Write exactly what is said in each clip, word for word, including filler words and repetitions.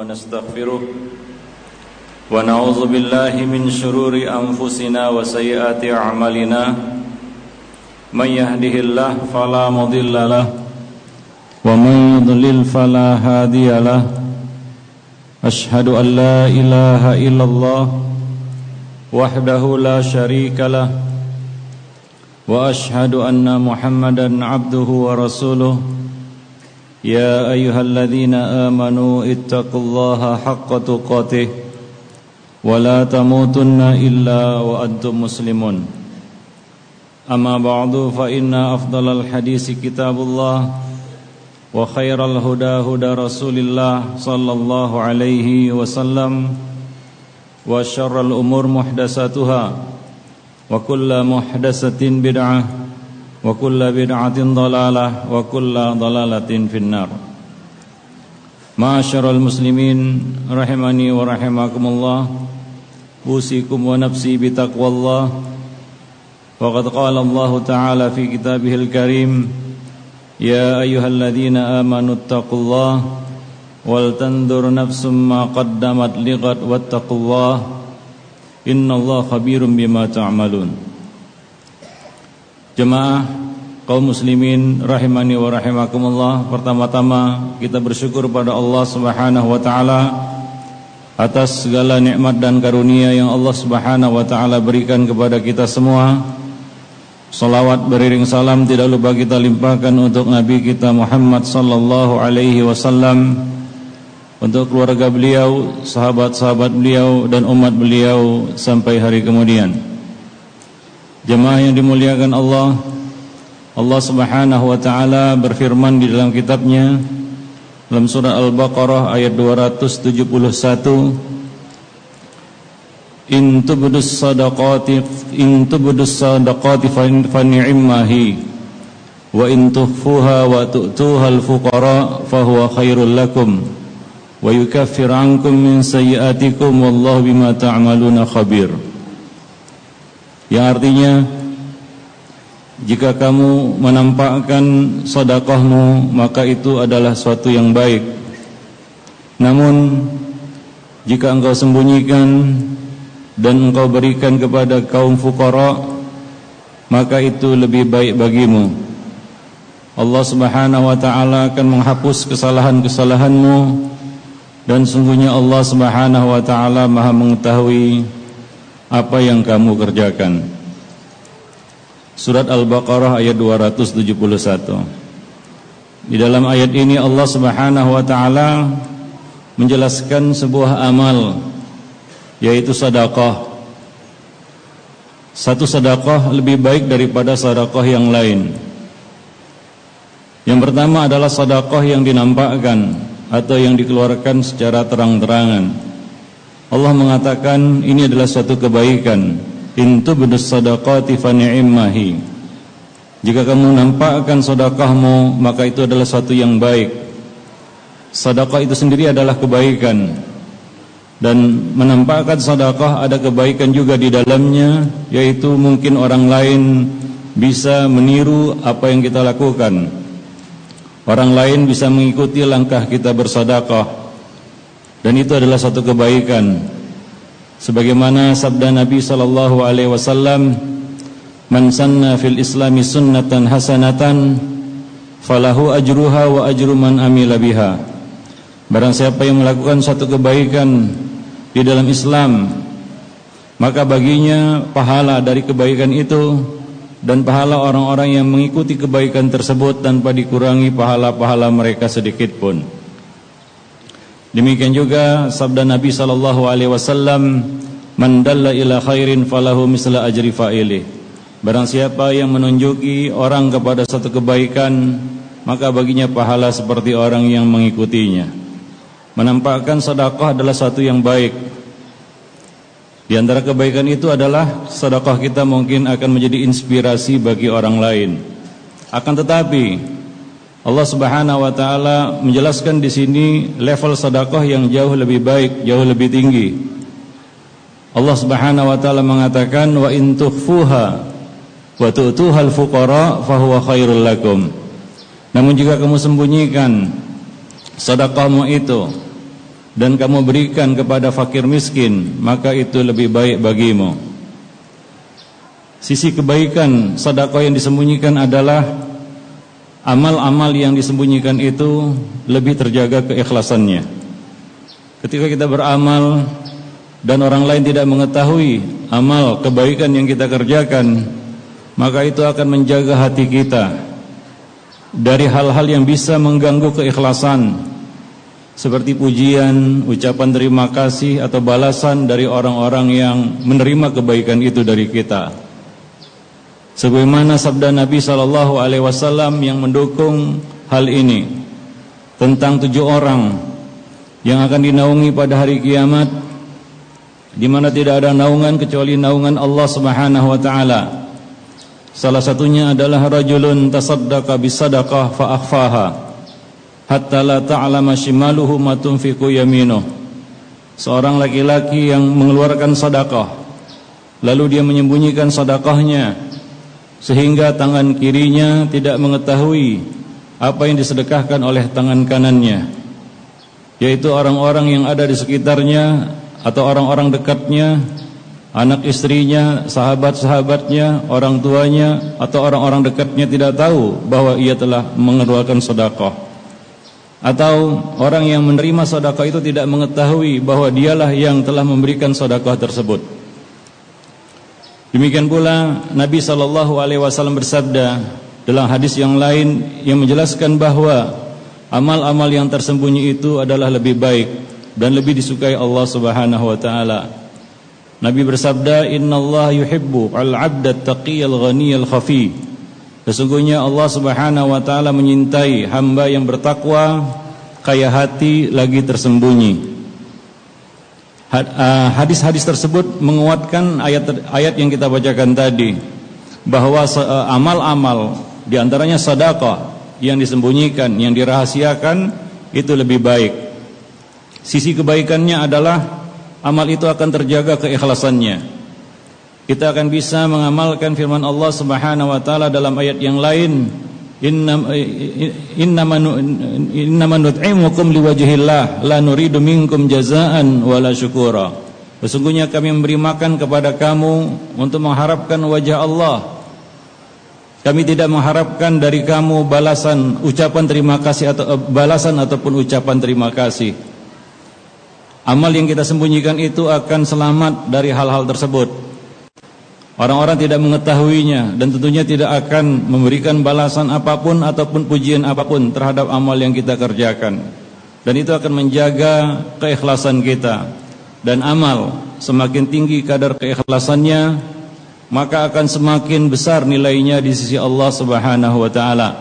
ونستغفره ونعوذ بالله من شرور أنفسنا وسيئات أعمالنا من يهده الله فلا مضل له ومن يضلل فلا هادي له أشهد أن لا إله إلا الله وحده لا شريك له وأشهد أن محمدا عبده ورسوله يا أيها الذين آمنوا اتقوا الله حق تقاته ولا تموتن إلا وأنتم مسلمون أما بعد فإن أفضل الحديث كتاب الله وخير الهدى هدى رسول الله صلى الله عليه وسلم وشر الأمور محدثاتها وكل محدثة بدعة وكل بدعة ضلالة وكل ضلالة في النار. Ma'asyiral muslimin rahimani wa rahimakumullah, usikum wa nafsi bitaqwallah. Faqad qala Allah Ta'ala fi kitabihil karim, ya ayyuhalladzina amanu taqullaha wal tandur nafsum ma qaddamat lighad wattaqullaha innallaha khabirum bima ta'malun. Jemaah kaum muslimin rahimani wa rahimakumullah, pertama-tama kita bersyukur pada Allah Subhanahu wa taala atas segala nikmat dan karunia yang Allah Subhanahu wa taala berikan kepada kita semua. Salawat beriring salam tidak lupa kita limpahkan untuk Nabi kita Muhammad sallallahu alaihi wasallam, untuk keluarga beliau, sahabat-sahabat beliau dan umat beliau sampai hari kemudian. Jemaah yang dimuliakan Allah, Allah Subhanahu wa taala berfirman di dalam kitabnya dalam surah Al-Baqarah ayat dua ratus tujuh puluh satu, in tubdus sadaqati in tubdus sadaqati fa ni'mahi wa in tukhfuha wa tu'tuha al-fuqara fa huwa khairul lakum wa yukaffir 'ankum min sayyi'atikum wallahu bima ta'maluna khabir. Yang artinya, jika kamu menampakkan sedekahmu maka itu adalah suatu yang baik. Namun jika engkau sembunyikan dan engkau berikan kepada kaum fuqara, maka itu lebih baik bagimu. Allah Subhanahu wa taala akan menghapus kesalahan-kesalahanmu, dan sungguhnya Allah Subhanahu wa taala Maha mengetahui apa yang kamu kerjakan. Surat Al-Baqarah ayat dua ratus tujuh puluh satu. Di dalam ayat ini Allah Subhanahu wa taala menjelaskan sebuah amal, yaitu sedekah. Satu sedekah lebih baik daripada sedekah yang lain. Yang pertama adalah sedekah yang dinampakkan atau yang dikeluarkan secara terang-terangan. Allah mengatakan ini adalah suatu kebaikan. In tubdus sadaqati fa ni'mahi. Jika kamu nampakkan sedekahmu maka itu adalah suatu yang baik. Sedekah itu sendiri adalah kebaikan, dan menampakkan sedekah ada kebaikan juga di dalamnya, yaitu mungkin orang lain bisa meniru apa yang kita lakukan. Orang lain bisa mengikuti langkah kita bersedekah, dan itu adalah satu kebaikan. Sebagaimana sabda Nabi sallallahu alaihi wasallam, man sanna fil islami sunnatan hasanatan falahu ajruha wa ajru man amila biha. Barang siapa yang melakukan satu kebaikan di dalam Islam, maka baginya pahala dari kebaikan itu dan pahala orang-orang yang mengikuti kebaikan tersebut tanpa dikurangi pahala-pahala mereka sedikit pun. Demikian juga sabda Nabi sallallahu alaihi wasallam, man dalla ila khairin falahu misla ajri fa'ilih. Barang siapa yang menunjuki orang kepada satu kebaikan, maka baginya pahala seperti orang yang mengikutinya. Menampakkan sedekah adalah satu yang baik. Di antara kebaikan itu adalah sedekah kita mungkin akan menjadi inspirasi bagi orang lain. Akan tetapi Allah Subhanahu wa taala menjelaskan di sini level sedekah yang jauh lebih baik, jauh lebih tinggi. Allah Subhanahu wa taala mengatakan, wa in tukhfuha wa tu'tuhal fuqara fa huwa khairul lakum. Namun jika kamu sembunyikan sedekahmu itu dan kamu berikan kepada fakir miskin, maka itu lebih baik bagimu. Sisi kebaikan sedekah yang disembunyikan adalah amal-amal yang disembunyikan itu lebih terjaga keikhlasannya. Ketika kita beramal dan orang lain tidak mengetahui amal kebaikan yang kita kerjakan, maka itu akan menjaga hati kita dari hal-hal yang bisa mengganggu keikhlasan, seperti pujian, ucapan terima kasih atau balasan dari orang-orang yang menerima kebaikan itu dari kita. Sebagaimana sabda Nabi sallallahu alaihi wasallam yang mendukung hal ini tentang tujuh orang yang akan dinaungi pada hari kiamat, di mana tidak ada naungan kecuali naungan Allah Subhanahu wa taala. Salah satunya adalah rajulun tasaddaqa bisadaqah fa akhfaha hatta la ta'lama shimaluhu ma tunfiqu yaminuh. Seorang laki-laki yang mengeluarkan sedekah lalu dia menyembunyikan sedekahnya sehingga tangan kirinya tidak mengetahui apa yang disedekahkan oleh tangan kanannya, yaitu orang-orang yang ada di sekitarnya atau orang-orang dekatnya, anak istrinya, sahabat-sahabatnya, orang tuanya, atau orang-orang dekatnya tidak tahu bahwa ia telah mengeluarkan sedekah. Atau orang yang menerima sedekah itu tidak mengetahui bahwa dialah yang telah memberikan sedekah tersebut. Demikian pula Nabi sallallahu alaihi wasallam bersabda dalam hadis yang lain yang menjelaskan bahwa amal-amal yang tersembunyi itu adalah lebih baik dan lebih disukai Allah Subhanahu wa taala. Nabi bersabda, "Innallaha yuhibbu al-'abda at-taqiyal ghaniyal khafi." Sesungguhnya Allah Subhanahu wa taala menyintai hamba yang bertakwa, kaya hati lagi tersembunyi. Hadis-hadis tersebut menguatkan ayat-ayat yang kita bacakan tadi, bahwa amal-amal di antaranya sedekah yang disembunyikan, yang dirahasiakan itu lebih baik. Sisi kebaikannya adalah amal itu akan terjaga keikhlasannya. Kita akan bisa mengamalkan firman Allah Subhanahu wa taala dalam ayat yang lain, innaman nut'imukum liwajhillah la nuridu minkum jazaan wala syukura. Sesungguhnya kami memberi makan kepada kamu untuk mengharapkan wajah Allah. Kami tidak mengharapkan dari kamu balasan, ucapan terima kasih atau balasan ataupun ucapan terima kasih. Amal yang kita sembunyikan itu akan selamat dari hal-hal tersebut. Orang-orang tidak mengetahuinya dan tentunya tidak akan memberikan balasan apapun ataupun pujian apapun terhadap amal yang kita kerjakan. Dan itu akan menjaga keikhlasan kita. Dan amal semakin tinggi kadar keikhlasannya, maka akan semakin besar nilainya di sisi Allah Subhanahu wa taala.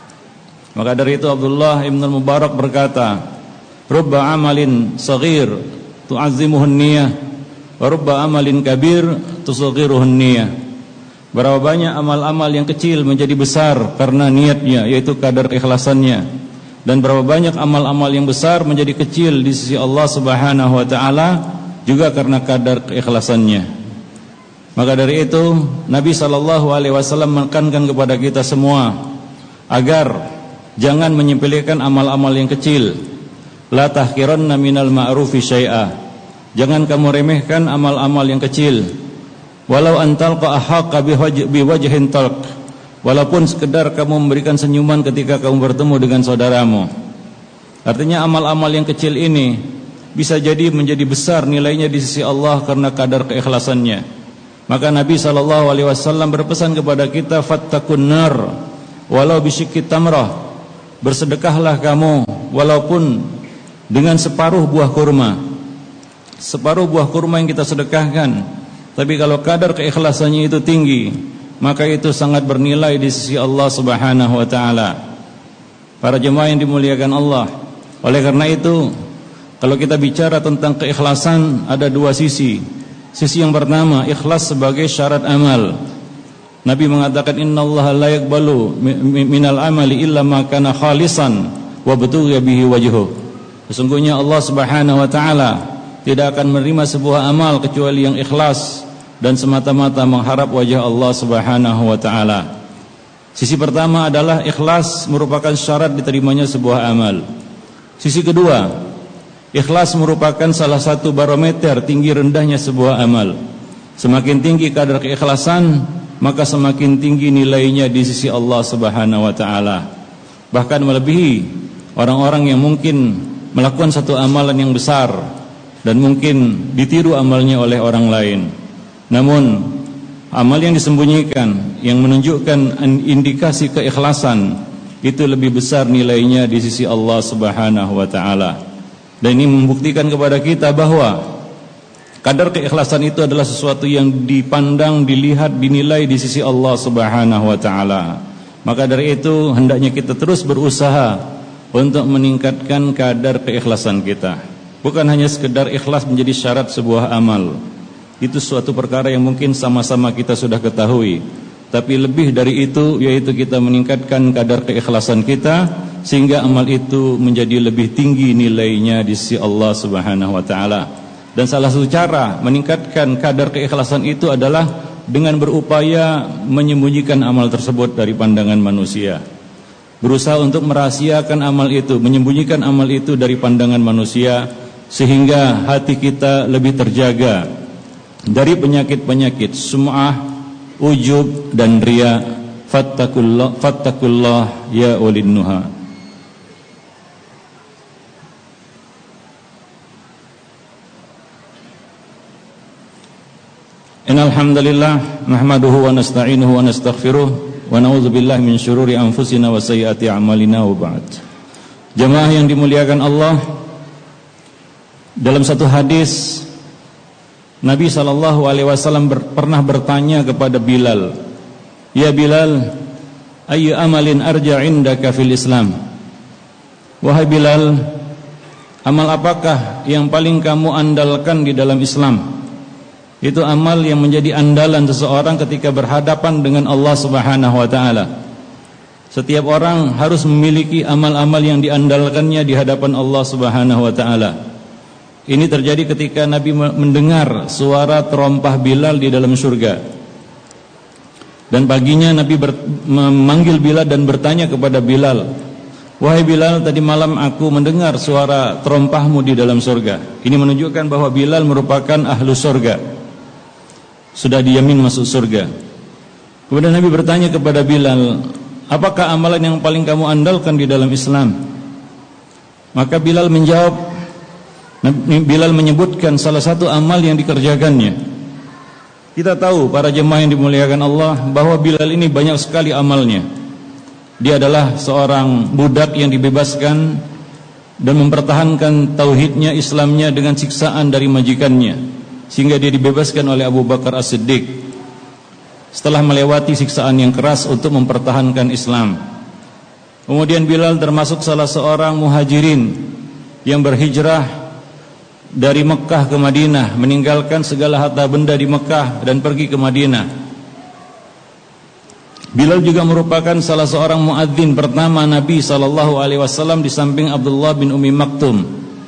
Maka dari itu Abdullah Ibn Mubarak berkata, "Rubba amalin saghir tu'azzimuhun niyah wa rubba amalin kabir tusaghiruhun niyah." Berapa banyak amal-amal yang kecil menjadi besar karena niatnya, yaitu kadar keikhlasannya, dan berapa banyak amal-amal yang besar menjadi kecil di sisi Allah Subhanahu wa taala juga karena kadar keikhlasannya. Maka dari itu Nabi sallallahu alaihi wasallam menekankan kepada kita semua agar jangan menyepelekan amal-amal yang kecil. La tahqiranna minal ma'rufi syai'a. Jangan kamu remehkan amal-amal yang kecil. Walau antalqa ahaqqa biwajhin talq. Walaupun sekedar kamu memberikan senyuman ketika kamu bertemu dengan saudaramu. Artinya amal-amal yang kecil ini bisa jadi menjadi besar nilainya di sisi Allah karena kadar keikhlasannya. Maka Nabi sallallahu alaihi wasallam berpesan kepada kita, fattaqun nar walau bisyikki tamrah. Bersedekahlah kamu walaupun dengan separuh buah kurma. Separuh buah kurma yang kita sedekahkan, tapi kalau kadar keikhlasannya itu tinggi, maka itu sangat bernilai di sisi Allah Subhanahu wa taala. Para jemaah yang dimuliakan Allah, oleh karena itu kalau kita bicara tentang keikhlasan ada dua sisi. Sisi yang pertama, ikhlas sebagai syarat amal. Nabi mengatakan, innallaha la yaqbalu minal amali illa ma kana khalisan wa batugha bihi wajhuh. Sesungguhnya Allah Subhanahu wa taala tidak akan menerima sebuah amal kecuali yang ikhlas dan semata-mata mengharap wajah Allah Subhanahu wa taala. Sisi pertama adalah ikhlas merupakan syarat diterimanya sebuah amal. Sisi kedua, Ikhlas merupakan salah satu barometer tinggi rendahnya sebuah amal. Semakin tinggi kadar keikhlasan, maka semakin tinggi nilainya di sisi Allah Subhanahu wa taala. Bahkan melebihi orang-orang yang mungkin melakukan satu amalan yang besar dan mungkin ditiru amalnya oleh orang lain. Namun amal yang disembunyikan, yang menunjukkan indikasi keikhlasan, itu lebih besar nilainya di sisi Allah Subhanahu wa taala. Dan ini membuktikan kepada kita bahwa kadar keikhlasan itu adalah sesuatu yang dipandang, dilihat, dinilai di sisi Allah Subhanahu wa taala. Maka dari itu hendaknya kita terus berusaha untuk meningkatkan kadar keikhlasan kita. Bukan hanya sekedar ikhlas menjadi syarat sebuah amal. Itu suatu perkara yang mungkin sama-sama kita sudah ketahui. Tapi lebih dari itu, yaitu kita meningkatkan kadar keikhlasan kita sehingga amal itu menjadi lebih tinggi nilainya di sisi Allah Subhanahu wa taala. Dan salah satu cara meningkatkan kadar keikhlasan itu adalah dengan berupaya menyembunyikan amal tersebut dari pandangan manusia. Berusaha untuk merahasiakan amal itu, menyembunyikan amal itu dari pandangan manusia sehingga hati kita lebih terjaga dari penyakit-penyakit sum'ah, ujub dan riya. Fattakullah fattakullah ya ulil nuha. Innal hamdalillah nahmaduhu wa nasta'inuhu wa nastaghfiruh wa na'udzu billahi min syururi anfusina wa sayyiati a'malina wa ba'd. Jemaah yang dimuliakan Allah, dalam satu hadis Nabi sallallahu alaihi wasallam ber, pernah bertanya kepada Bilal, "Ya Bilal, ayyu amalin arja 'indaka fil Islam?" Wahai Bilal, amal apakah yang paling kamu andalkan di dalam Islam? Itu amal yang menjadi andalan seseorang ketika berhadapan dengan Allah Subhanahu wa taala. Setiap orang harus memiliki amal-amal yang diandalkannya di hadapan Allah Subhanahu wa taala. Ini terjadi ketika Nabi mendengar suara terompah Bilal di dalam surga. Dan paginya Nabi ber, memanggil Bilal dan bertanya kepada Bilal, "Wahai Bilal, tadi malam aku mendengar suara terompahmu di dalam surga." Ini menunjukkan bahwa Bilal merupakan ahlu surga, sudah dijamin masuk surga. Kemudian Nabi bertanya kepada Bilal, "Apakah amalan yang paling kamu andalkan di dalam Islam?" Maka Bilal menjawab, Bilal menyebutkan salah satu amal yang dikerjakannya. Kita tahu para jemaah yang dimuliakan Allah bahwa Bilal ini banyak sekali amalnya. Dia adalah seorang budak yang dibebaskan dan mempertahankan tauhidnya, Islamnya dengan siksaan dari majikannya, sehingga dia dibebaskan oleh Abu Bakar As-Siddiq setelah melewati siksaan yang keras untuk mempertahankan Islam. Kemudian Bilal termasuk salah seorang muhajirin yang berhijrah dari Mekah ke Madinah, meninggalkan segala harta benda di Mekah dan pergi ke Madinah. Bilal juga merupakan salah seorang muadzin pertama Nabi sallallahu alaihi wasallam di samping Abdullah bin Ummi Maktum.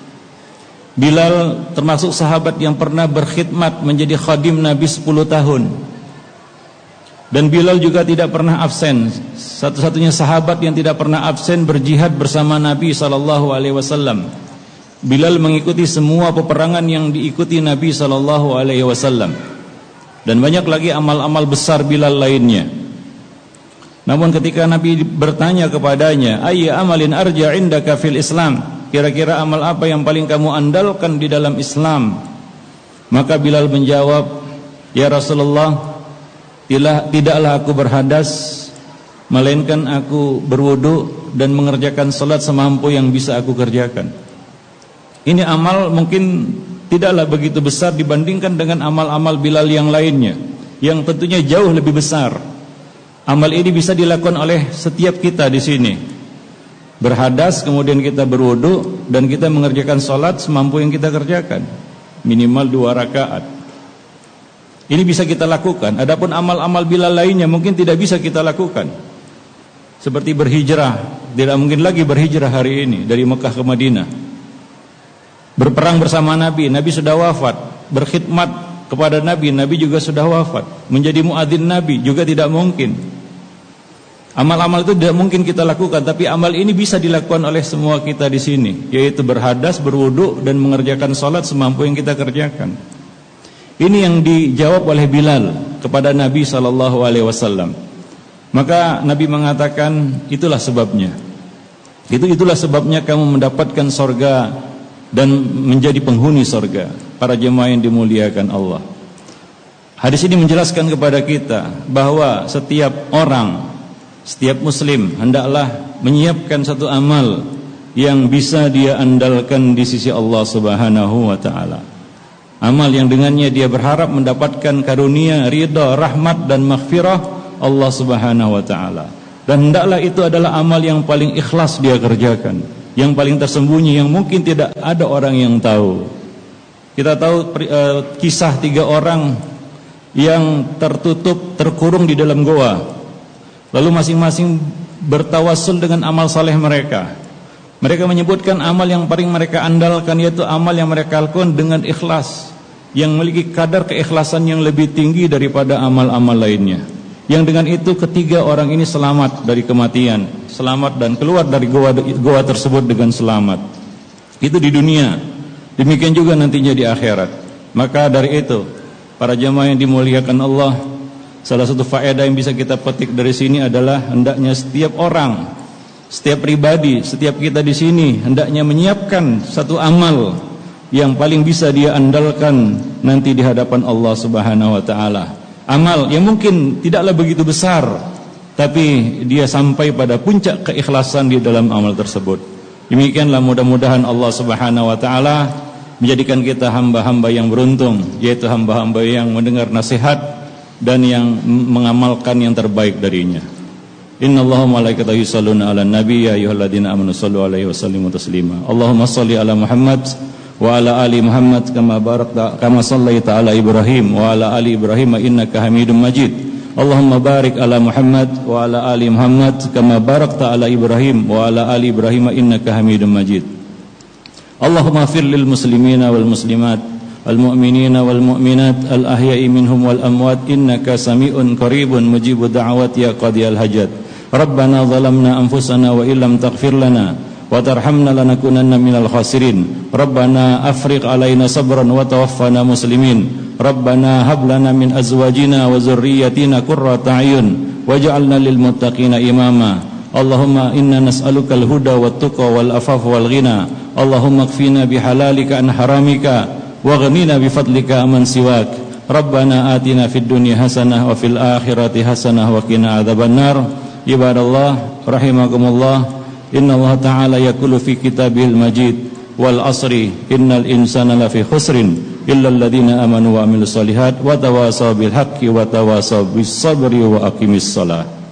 Bilal termasuk sahabat yang pernah berkhidmat menjadi khadim Nabi sepuluh tahun. Dan Bilal juga tidak pernah absen, satu-satunya sahabat yang tidak pernah absen berjihad bersama Nabi sallallahu alaihi wasallam. Bilal mengikuti semua peperangan yang diikuti Nabi sallallahu alaihi wasallam. Dan banyak lagi amal-amal besar Bilal lainnya. Namun ketika Nabi bertanya kepadanya, "Ayy amalin arja 'indaka fil Islam?" Kira-kira amal apa yang paling kamu andalkan di dalam Islam? Maka Bilal menjawab, "Ya Rasulullah, tidaklah aku berhadas, melainkan aku berwudu dan mengerjakan salat semampu yang bisa aku kerjakan." Ini amal mungkin tidaklah begitu besar dibandingkan dengan amal-amal Bilal yang lainnya, yang tentunya jauh lebih besar. Amal ini bisa dilakukan oleh setiap kita di sini. Berhadas, kemudian kita berwudu dan kita mengerjakan salat semampu yang kita kerjakan, minimal dua rakaat. Ini bisa kita lakukan. Adapun amal-amal Bilal lainnya mungkin tidak bisa kita lakukan. Seperti berhijrah, tidak mungkin lagi berhijrah hari ini dari Mekah ke Madinah. Berperang bersama Nabi, Nabi sudah wafat. Berkhidmat kepada Nabi, Nabi juga sudah wafat. Menjadi muadzin Nabi juga tidak mungkin. Amal-amal itu tidak mungkin kita lakukan, tapi amal ini bisa dilakukan oleh semua kita di sini, yaitu berhadas, berwudu, dan mengerjakan sholat semampu yang kita kerjakan. Ini yang dijawab oleh Bilal kepada Nabi shallallahu alaihi wasallam. Maka Nabi mengatakan, itulah sebabnya. Itu itulah sebabnya kamu mendapatkan sorga dan menjadi penghuni sorga. Para jemaah yang dimuliakan Allah. Hadis ini menjelaskan kepada kita bahwa setiap orang, setiap muslim hendaklah menyiapkan satu amal yang bisa dia andalkan di sisi Allah Subhanahu wa taala. Amal yang dengannya dia berharap mendapatkan karunia, ridha, rahmat dan maghfirah Allah Subhanahu wa taala. Dan hendaklah itu adalah amal yang paling ikhlas dia kerjakan, yang paling tersembunyi, yang mungkin tidak ada orang yang tahu. Kita tahu uh, kisah tiga orang yang tertutup, terkurung di dalam goa. Lalu masing-masing bertawassul dengan amal saleh mereka. Mereka menyebutkan amal yang paling mereka andalkan, yaitu amal yang mereka lakukan dengan ikhlas, yang memiliki kadar keikhlasan yang lebih tinggi daripada amal-amal lainnya. Yang dengan itu ketiga orang ini selamat dari kematian, selamat dan keluar dari goa, goa tersebut dengan selamat. Itu di dunia. Demikian juga nantinya di akhirat. Maka dari itu, para jemaah yang dimuliakan Allah, salah satu faedah yang bisa kita petik dari sini adalah hendaknya setiap orang, setiap pribadi, setiap kita di sini hendaknya menyiapkan satu amal yang paling bisa dia andalkan nanti di hadapan Allah Subhanahu wa taala. Amal yang mungkin tidaklah begitu besar, tapi dia sampai pada puncak keikhlasan di dalam amal tersebut. Demikianlah mudah-mudahan Allah Subhanahu wa taala menjadikan kita hamba-hamba yang beruntung, yaitu hamba-hamba yang mendengar nasihat dan yang mengamalkan yang terbaik darinya. Innallaha wa malaikatahu yusholluna 'alan nabi ya ayyuhalladzina amanu shallu 'alaihi wa sallimu taslima. Allahumma shalli 'ala Muhammad wa 'ala ali Muhammad kama barakta kama shallaita 'ala Ibrahim wa 'ala ali Ibrahim innaka Hamidum Majid. Allahumma barik 'ala Muhammad wa 'ala ali Muhammad kama barakta 'ala Ibrahim wa 'ala ali Ibrahim innaka Hamidum Majid. Allahumma fir lil muslimina wal muslimat al mu'minina wal mu'minat al ahya'i minhum wal amwat innaka sami'un qaribun mujibud da'awat ya qadiyal hajat. Rabbana zalamna anfusana wa illam taghfir lana wa tarhamna lanakunanna minal khasirin. Rabbana afriq alaina sabran wa tawaffana muslimin. Rabbana hab lana min azwajina wa zurriyyatina qurrata a'yun waj'alna lil muttaqina imama. Allahumma inna nas'aluka al-huda wat-tuqa wal-afafa wal-ghina. Allahumma kfina bihalalika an haramika waghnina bifadlika amman siwak. Rabbana atina fid dunya hasanah wa fil akhirati hasanah wa qina adzabannar. Ibadallah rahimakumullah, innallaha ta'ala yaqulu fi kitabihil majid wal asri innal insana lafi khusrin illa alladhina amanu wa amilus solihat wa tawasaw bil haqqi wa tawasaw bis sabri wa aqimis shalah.